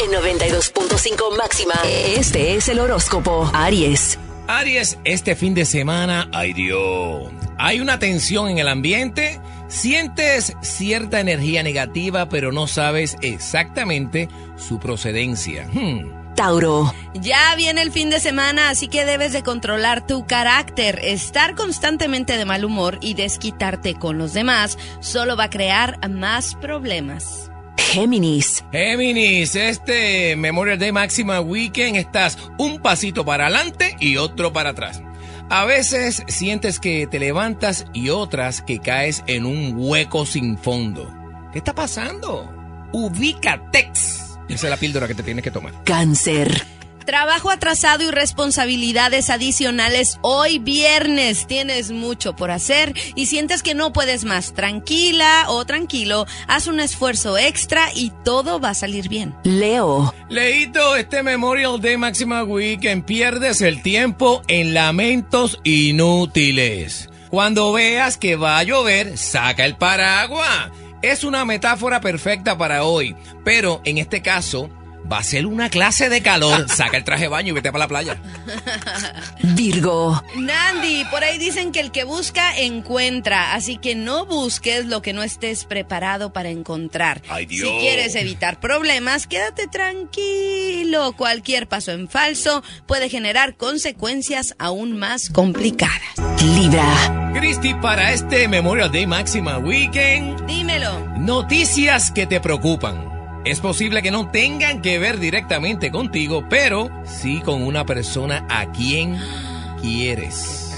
en 92.5 máxima. Este es el horóscopo. Aries. Aries, este fin de semana, ay Dios, hay una tensión en el ambiente, sientes cierta energía negativa, pero no sabes exactamente su procedencia. Tauro. Ya viene el fin de semana, así que debes de controlar tu carácter. Estar constantemente de mal humor y desquitarte con los demás solo va a crear más problemas. Géminis. Géminis, este Memorial Day Máxima Weekend estás un pasito para adelante y otro para atrás. A veces sientes que te levantas y otras que caes en un hueco sin fondo. ¿Qué está pasando? Ubícate. Esa es la píldora que te tienes que tomar. Cáncer. Trabajo atrasado y responsabilidades adicionales. Hoy viernes tienes mucho por hacer y sientes que no puedes más. Tranquila o tranquilo, haz un esfuerzo extra y todo va a salir bien. Leo. Leito, este Memorial Day Máxima Weekend pierdes el tiempo en lamentos inútiles. Cuando veas que va a llover, saca el paraguas. Es una metáfora perfecta para hoy, pero en este caso va a ser una clase de calor. Saca el traje de baño y vete para la playa. Virgo. Nandi, por ahí dicen que el que busca, encuentra. Así que no busques lo que no estés preparado para encontrar. ¡Ay, Dios! Si quieres evitar problemas, quédate tranquilo. Cualquier paso en falso puede generar consecuencias aún más complicadas. Libra. Cristi, para este Memorial Day Máxima Weekend, Dímelo. noticias que te preocupan. Es posible que no tengan que ver directamente contigo, pero sí con una persona a quien quieres.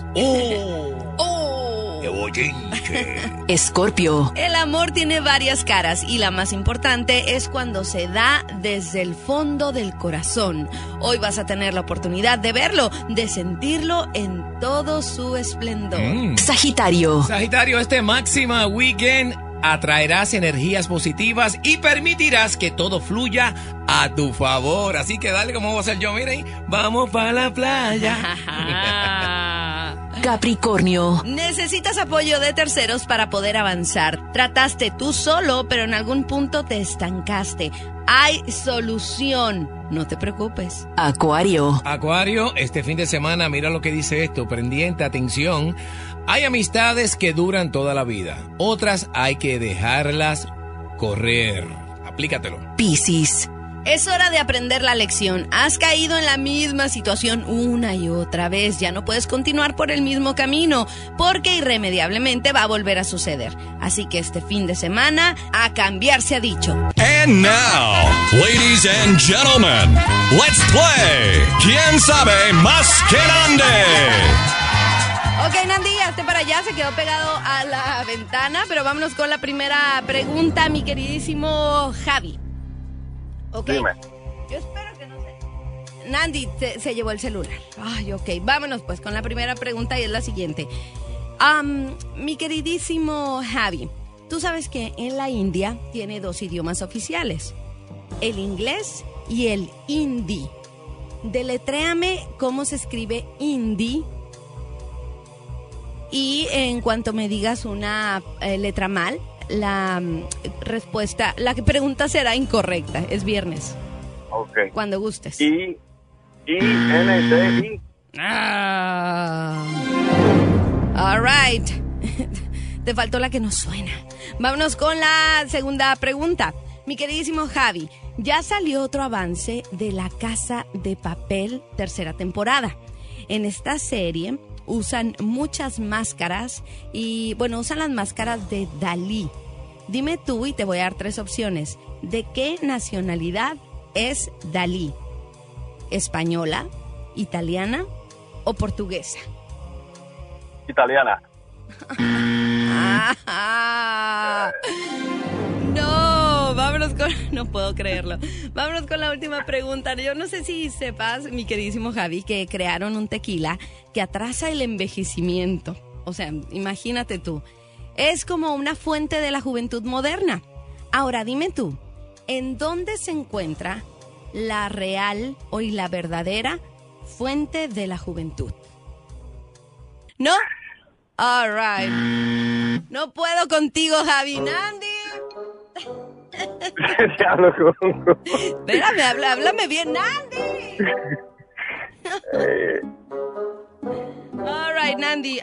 ¡Oh! ¡Qué bochinche! Escorpio. El amor tiene varias caras y la más importante es cuando se da desde el fondo del corazón. Hoy vas a tener la oportunidad de verlo, de sentirlo en todo su esplendor. Sagitario. Sagitario, este Máxima Weekend atraerás energías positivas y permitirás que todo fluya a tu favor. Así que dale como voy a hacer yo, miren, vamos para la playa. Capricornio. Necesitas apoyo de terceros para poder avanzar. Trataste tú solo, pero en algún punto te estancaste. Hay solución. No te preocupes. Acuario. Acuario, este fin de semana, mira lo que dice esto, pendiente, atención. Hay amistades que duran toda la vida, otras hay que dejarlas correr. Aplícatelo. Piscis. Es hora de aprender la lección. Has caído en la misma situación una y otra vez. Ya no puedes continuar por el mismo camino, porque irremediablemente va a volver a suceder. Así que este fin de semana, a cambiar se ha dicho. And now, ladies and gentlemen, let's play ¿Quién sabe más que Nandi? Ok, Nandi, hazte para allá, se quedó pegado a la ventana, pero vámonos con la primera pregunta, mi queridísimo Javi. Ok. Dime. Yo espero que no se... Nandi se llevó el celular. Ay, ok, vámonos pues con la primera pregunta y es la siguiente. Mi queridísimo Javi, tú sabes que en la India tiene 2 idiomas oficiales, el inglés y el hindi. Deletréame cómo se escribe hindi. Y en cuanto me digas una letra mal, la respuesta, la pregunta será incorrecta. Es viernes. Ok. Cuando gustes. I-N-D-I. All right. Te faltó la que no suena. Vámonos con la segunda pregunta. Mi queridísimo Javi, ya salió otro avance de La Casa de Papel, 3ª temporada. En esta serie usan muchas máscaras y, bueno, usan las máscaras de Dalí. Dime tú y te voy a dar 3 opciones. ¿De qué nacionalidad es Dalí? ¿Española, italiana o portuguesa? Italiana. No, vámonos con... No puedo creerlo. Vámonos con la última pregunta. Yo no sé si sepas, mi queridísimo Javi, que crearon un tequila que atrasa el envejecimiento. O sea, imagínate tú. Es como una fuente de la juventud moderna. Ahora, dime tú, ¿en dónde se encuentra la real o la verdadera fuente de la juventud? ¿No? All right. No puedo contigo, Javi. Nandi. Diablo, Congo. Espérame, háblame bien, Nandi. All right, Nandi.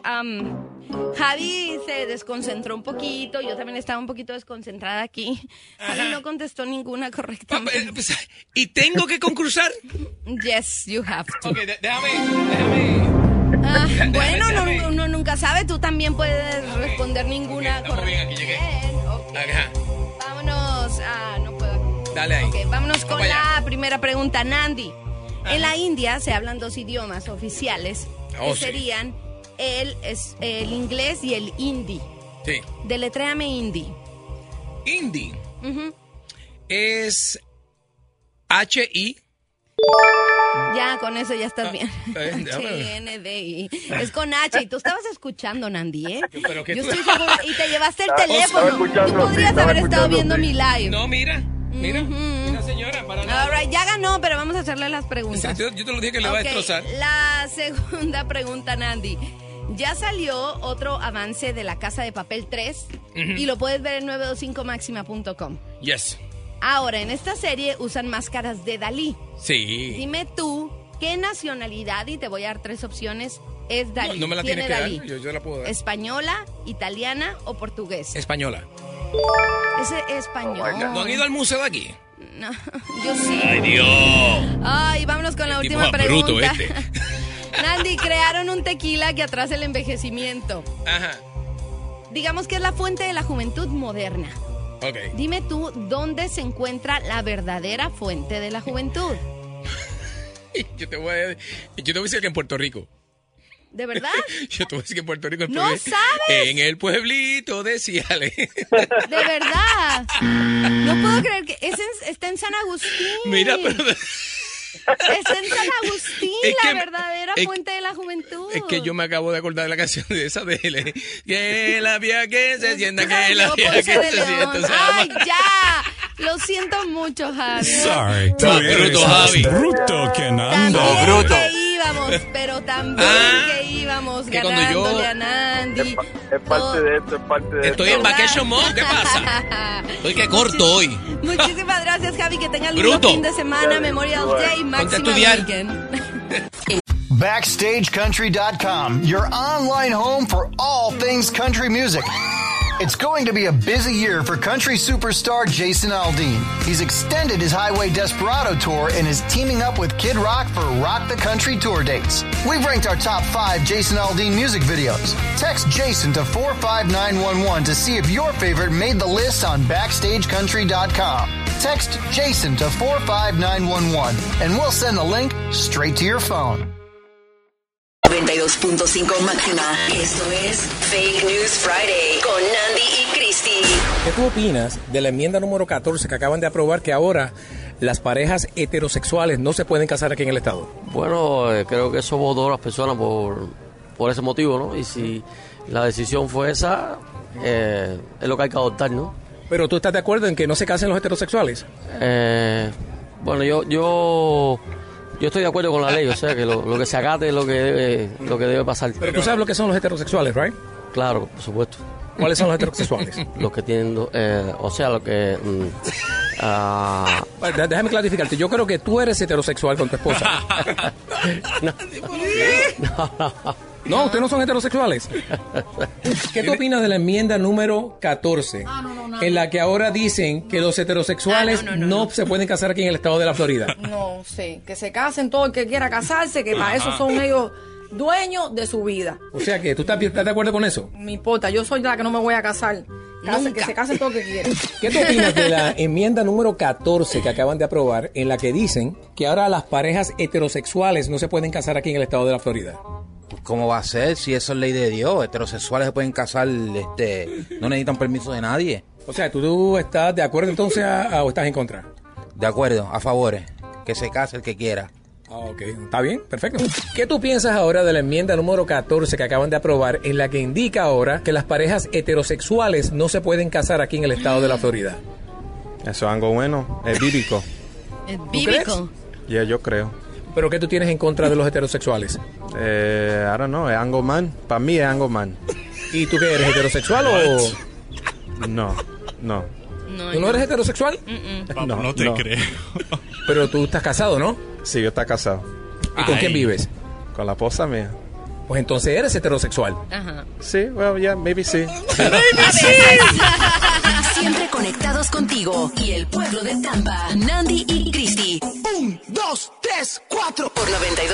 Javi se desconcentró un poquito. Yo también estaba un poquito desconcentrada aquí. Javi no contestó ninguna correctamente. ¿Y tengo que concursar? Yes, you have to. Ok, déjame. Bueno, uno nunca sabe. Tú también puedes responder ninguna Estamos bien, aquí llegué. correctamente. Ajá. Vámonos. No puedo. Dale ahí. Ok, vámonos con Vamos allá. la primera pregunta, Nandi. En la India se hablan 2 idiomas oficiales que Sí. serían el inglés y el hindi. Sí. Deletréame hindi. Hindi Ujú. es H-I. Ya, con eso ya estás bien. déjame. H-N-D-I. Es con H. Y tú estabas escuchando, Nandi, ¿eh? Pero que Yo tú- estoy segura. Y te llevaste el Estaba teléfono. escuchando, Tú podrías estaba haber estado escuchando, viendo sí. mi live. No, mira. Mira, señora, para nada. All right, ya ganó, pero vamos a hacerle las preguntas. Yo te lo dije que le va a Ok, destrozar. la segunda pregunta, Nandi. Ya salió otro avance de La Casa de Papel 3 y lo puedes ver en 925maxima.com. Yes. Ahora, en esta serie usan máscaras de Dalí. Sí. Dime tú, ¿qué nacionalidad? Y te voy a dar 3 opciones. Es Dalí. No me la Tiene tienes que Dalí. dar. Yo la puedo dar. ¿Española, italiana o portugués? Española. Ese español. Oh, my God. ¿No han ido al museo de aquí? No, yo sí. ¡Ay, Dios! Ay, vámonos con la Tipo última pregunta. bruto este. Nandi, crearon un tequila que atrasa el envejecimiento. Ajá. Digamos que es la fuente de la juventud moderna. Ok. Dime tú, ¿dónde se encuentra la verdadera fuente de la juventud? Yo te voy a decir que en Puerto Rico. ¿De verdad? Yo te voy a decir que en Puerto Rico. ¿No sabes? En el pueblito de Ciales. ¿De verdad? No puedo creer que está en San Agustín. Mira, pero... Está en San Agustín, Es que- la verdadera es- fuente de la juventud. Es que yo me acabo de acordar de la canción de esa de él. Que la vía que se sienta, que la Yo, vía que Ponce de se León. sienta. Se Ay, llama. ya. Lo siento mucho, Javi. Sorry, tú Más eres bruto, más Javi. bruto que Nando. También bruto. que íbamos, pero también Ah, que íbamos que cuando ganándole yo- a Nandi. Es parte de esto, es parte de Estoy esto. en vacation mode, ¿qué pasa? Estoy que corto hoy. Muchísimas gracias, Javi. Que tengas lindo Bruto. fin de semana. Memorial Igual. Day, Ponte a Máxima estudiar. Weekend. BackstageCountry.com, your online home for all things country music. It's going to be a busy year for country superstar Jason Aldean. He's extended his Highway Desperado tour and is teaming up with Kid Rock for Rock the Country tour dates. We've ranked our top 5 Jason Aldean music videos. Text Jason to 45911 to see if your favorite made the list on BackstageCountry.com. Text Jason to 45911 and we'll send the link straight to your phone. 92.5 máxima. Esto es Fake News Friday con Nandi y Christy. ¿Qué tú opinas de la enmienda número 14 que acaban de aprobar que ahora las parejas heterosexuales no se pueden casar aquí en el estado? Bueno, creo que eso votó las personas por ese motivo, ¿no? Y si la decisión fue esa, es lo que hay que adoptar, ¿no? Pero tú estás de acuerdo en que no se casen los heterosexuales. Bueno, yo estoy de acuerdo con la ley, o sea, que lo que se acate es lo que debe pasar. Pero tú sabes lo que son los heterosexuales, ¿right? Claro, por supuesto. ¿Cuáles son los heterosexuales? Los que tienen, o sea, lo que... Bueno, déjame clarificarte. Yo creo que tú eres heterosexual con tu esposa. No, ustedes no son heterosexuales. ¿Qué tú opinas de la enmienda número 14? En la que ahora dicen que los heterosexuales no se pueden casar aquí en el estado de la Florida. No, sí, que se casen todo el que quiera casarse, que para eso son ellos dueños de su vida. O sea que tú estás de acuerdo con eso. No me importa, yo soy la que no me voy a casar. Nunca. Que se casen todo el que quiera. ¿Qué tú opinas de la enmienda número 14 que acaban de aprobar en la que dicen que ahora las parejas heterosexuales no se pueden casar aquí en el estado de la Florida? ¿Cómo va a ser si eso es ley de Dios? Heterosexuales se pueden casar, no necesitan permiso de nadie. O sea, ¿tú estás de acuerdo entonces o estás en contra? De acuerdo, a favores. Que se case el que quiera. Ah, ok, está bien, perfecto. ¿Qué tú piensas ahora de la enmienda número 14 que acaban de aprobar en la que indica ahora que las parejas heterosexuales no se pueden casar aquí en el estado de la Florida? Eso es algo bueno, es bíblico. Es bíblico. Ya, yo creo. ¿Pero qué tú tienes en contra de los heterosexuales? I don't know, es algo mal. Para mí es algo mal. ¿Y tú qué eres, heterosexual o...? No. No, ¿Tú no eres heterosexual? No te creo. Pero tú estás casado, ¿no? Sí, yo estoy casado. ¿Y con quién vives? Con la esposa mía. Pues entonces eres heterosexual. Ajá. Sí, well, yeah, maybe sí. Siempre conectados contigo y el pueblo de Tampa. Nandi y Cristi. 1, 2, 3, 4. Por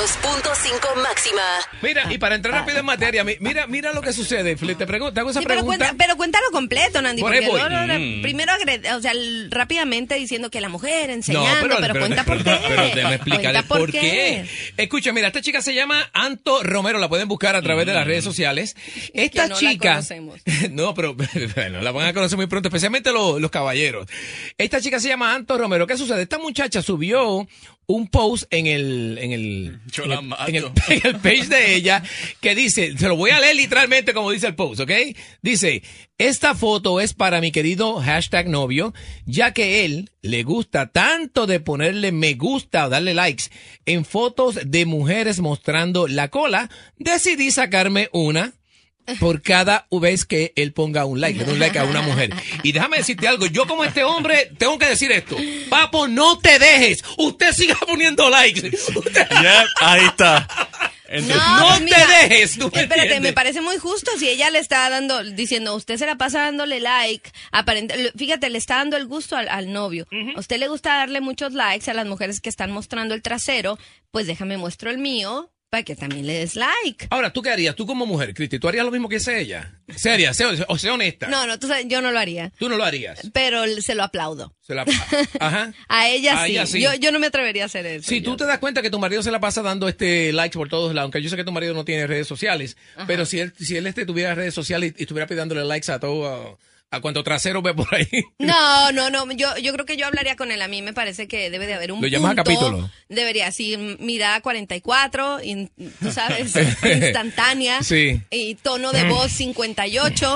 92.5 máxima. Mira, y para entrar rápido en materia, mira lo que sucede, Flip. Te hago esa pregunta. Pero cuéntalo completo, Nandi. Por ahí Porque voy. primero, rápidamente diciendo que la mujer enseñando, pero cuenta por qué. Pero déjame explicar el por qué. Escucha, mira, esta chica se llama Anto Romero, la pueden buscar a través de las redes sociales. Esta no chica... la conocemos. No, pero bueno, la van a conocer muy pronto, especialmente los caballeros. Esta chica se llama Anto Romero. ¿Qué sucede? Esta muchacha subió un post en el page de ella que dice, se lo voy a leer literalmente como dice el post, ¿ok? Dice, esta foto es para mi querido #novio, ya que él le gusta tanto de ponerle me gusta o darle likes en fotos de mujeres mostrando la cola, decidí sacarme una por cada vez que él ponga un like, le doy un like a una mujer. Y déjame decirte algo, yo como este hombre tengo que decir esto. Papo, no te dejes. Usted siga poniendo likes. Ahí está. No te dejes. Espérate, me parece muy justo si ella le está diciendo, usted se la pasa dándole like, fíjate, le está dando el gusto al novio. A usted le gusta darle muchos likes a las mujeres que están mostrando el trasero, pues déjame muestro el mío para que también le des like. Ahora, ¿tú qué harías? Tú como mujer, Cristi, ¿tú harías lo mismo que hace ella? Seria, sé honesta. No, tú sabes, yo no lo haría. ¿Tú no lo harías? Pero se lo aplaudo. Ajá. A ella sí. Ella sí. Yo no me atrevería a hacer eso. Si tú te das cuenta que tu marido se la pasa dando likes por todos lados, aunque yo sé que tu marido no tiene redes sociales, pero si él tuviera redes sociales y estuviera pidiéndole likes a todo... ¿A cuánto trasero ve por ahí? No. Yo creo que yo hablaría con él. A mí me parece que debe de haber un punto. ¿Lo llamas a capítulo? Debería, sí, mirada 44, tú sabes, instantánea. Sí. Y tono de voz 58.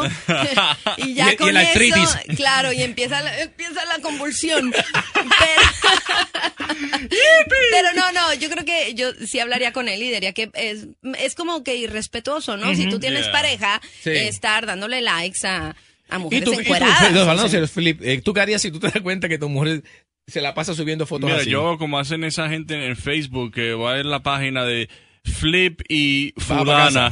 Y ya con y la eso, artritis. claro, y empieza la convulsión. Pero no, yo creo que yo sí hablaría con él y diría que es como que irrespetuoso, ¿no? Si tú tienes pareja, estar dándole likes a mujeres encueradas. ¿Tú qué harías si tú te das cuenta que tu mujer se la pasa subiendo fotos así? Mira, yo como hacen esa gente en Facebook, que va a ver la página de Flip y fulana,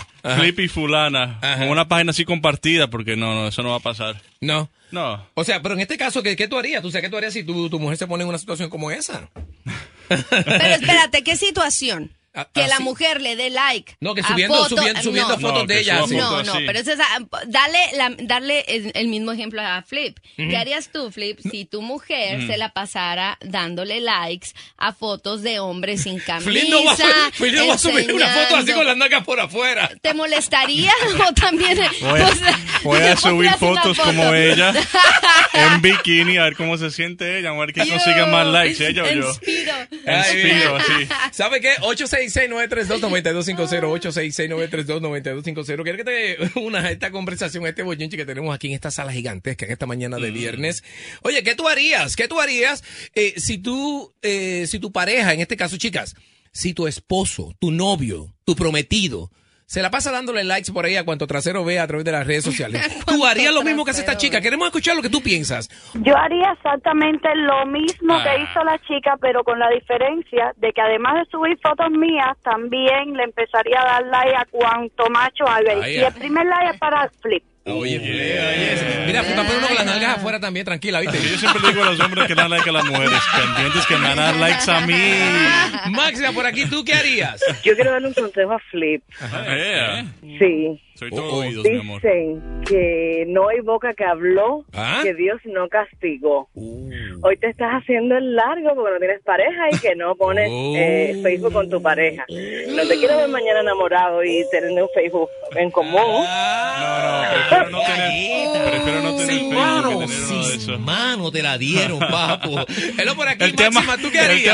como una página así compartida, porque no, eso no va a pasar. No. O sea, pero en este caso, ¿qué tú harías? ¿Tú sabes qué tú harías si tu mujer se pone en una situación como esa? Pero espérate, ¿qué situación? Que la mujer le dé like. No, que subiendo fotos de ella. No, pero eso es darle el mismo ejemplo a Flip. ¿Qué harías tú, Flip, si tu mujer se la pasara dándole likes a fotos de hombres sin camisa? Flip no va a subir una foto así con las nalgas por afuera. ¿Te molestaría? O también voy a subir fotos como ella en bikini, a ver cómo se siente ella, a ver quién consigue más likes, ella o yo. Inspiro, sí. ¿Sabe qué? 866-932-9250, 866-932-9250. Quiero que te unas a esta conversación, a este bochinche que tenemos aquí en esta sala gigantesca, en esta mañana de viernes. Oye, ¿qué tú harías? Si tu pareja, en este caso, chicas, si tu esposo, tu novio, tu prometido, se la pasa dándole likes por ahí a cuanto trasero vea a través de las redes sociales? ¿Tú harías lo mismo que hace esta chica? Queremos escuchar lo que tú piensas. Yo haría exactamente lo mismo que hizo la chica, pero con la diferencia de que además de subir fotos mías, también le empezaría a dar like a cuanto macho haga. Y el primer like es para Flip. Oye, mira, tú también uno con las nalgas afuera también, tranquila, ¿viste? Yo siempre digo a los hombres que dan like a las mujeres, pendientes que me van a dar likes a mí. Máxima, por aquí, ¿tú qué harías? Yo quiero darle un consejo a Flip. Sí. Soy todo oídos, mi amor. Dicen que no hay boca que habló, que Dios no castigó. Hoy te estás haciendo el largo porque no tienes pareja y que no pones Facebook con tu pareja. No te quiero ver mañana enamorado y tener un Facebook en común. Prefiero no tener Facebook. Sin mano te la dieron, papo. Hello por aquí, el Máxima, ¿tú qué harías? Con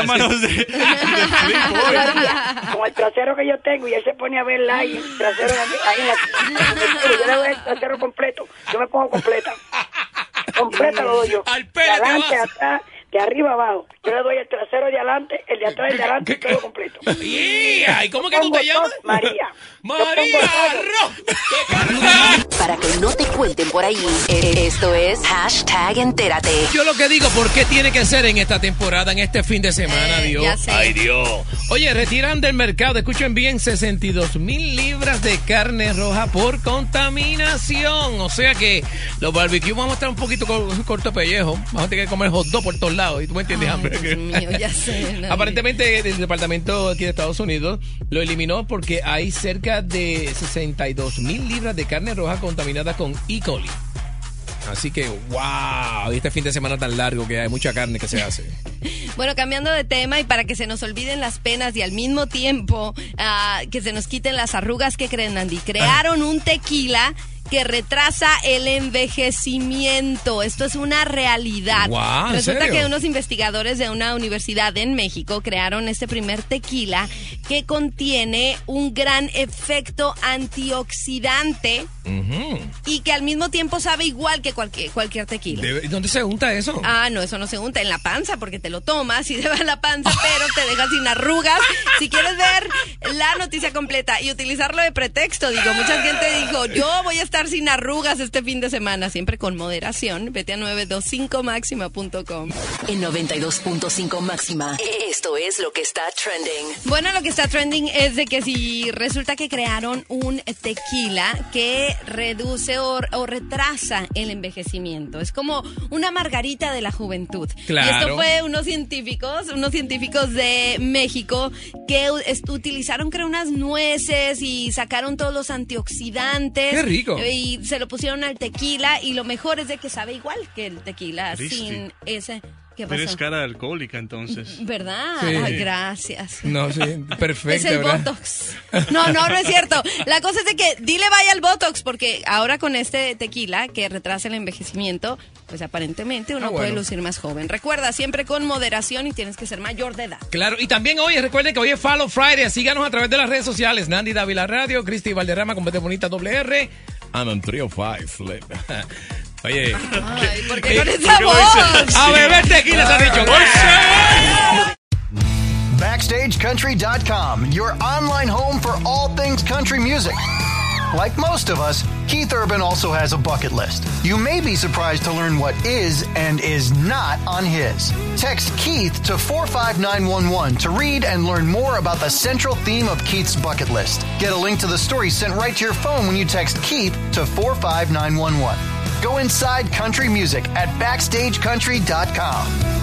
el trasero que yo tengo y él se pone a verla ahí, el trasero ahí en la... Yo le doy el trasero completo. Yo me pongo completa. Completa lo doy yo. Al pelo adelante, atrás, de arriba abajo. Yo le doy el trasero de adelante, el de atrás y el de adelante, todo completo. ¿Y cómo que tú te llamas? María. María Para que no te cuenten por ahí, esto es #entérate. Yo lo que digo, ¿por qué tiene que ser en esta temporada, en este fin de semana, Dios? Ya sé. Ay, Dios. Oye, retiran del mercado, escuchen bien, 62,000 libras de carne roja por contaminación. O sea que los barbecues vamos a estar un poquito corto pellejo. Vamos a tener que comer hot dog por todos lados. ¿Y tú me entiendes, hambre? Dios mío, ya sé. Aparentemente el departamento aquí de Estados Unidos lo eliminó porque hay cerca de 62,000 libras de carne roja contaminada con E. coli. Así que, wow, este fin de semana tan largo que hay mucha carne que se hace. Bueno, cambiando de tema y para que se nos olviden las penas y al mismo tiempo que se nos quiten las arrugas, ¿qué creen, Andy? Crearon un tequila que retrasa el envejecimiento. Esto es una realidad. Wow, Resulta ¿en serio? que unos investigadores de una universidad en México crearon este primer tequila que contiene un gran efecto antioxidante y que al mismo tiempo sabe igual que cualquier tequila. ¿Dónde se unta eso? No, eso no se unta en la panza porque te lo tomas y te va en la panza, pero te deja sin arrugas. Si quieres ver la noticia completa y utilizarlo de pretexto, digo, mucha gente dijo, yo voy a estar sin arrugas este fin de semana, siempre con moderación. Vete a 925maxima.com. En 92.5 Máxima, esto es lo que está trending. Bueno, lo que está trending es de que si resulta que crearon un tequila que reduce o retrasa el envejecimiento. Es como una margarita de la juventud. Claro. Y esto fue unos científicos de México que utilizaron, creo, unas nueces y sacaron todos los antioxidantes. ¡Qué rico! Y se lo pusieron al tequila y lo mejor es de que sabe igual que el tequila, Cristi, sin ese... ¿Qué pasó? Eres cara alcohólica, entonces. ¿Verdad? Sí. Ay, gracias. No, sí, perfecto. Es el ¿verdad? Botox. No es cierto. La cosa es de que dile vaya al Botox, porque ahora con este tequila que retrasa el envejecimiento, pues aparentemente uno puede lucir más joven. Recuerda, siempre con moderación y tienes que ser mayor de edad. Claro, y también hoy, recuerden que hoy es Follow Friday, síganos a través de las redes sociales, Nandy Dávila Radio, Cristi Valderrama con Vete Bonita R. I'm on 305 Flip. Oye. Ay, ¿por qué con esa voz? A beber tequila se ha dicho. BackstageCountry.com, your online home for all things country music. Like most of us, Keith Urban also has a bucket list. You may be surprised to learn what is and is not on his. Text Keith to 45911 to read and learn more about the central theme of Keith's bucket list. Get a link to the story sent right to your phone when you text Keith to 45911. Go inside country music at BackstageCountry.com.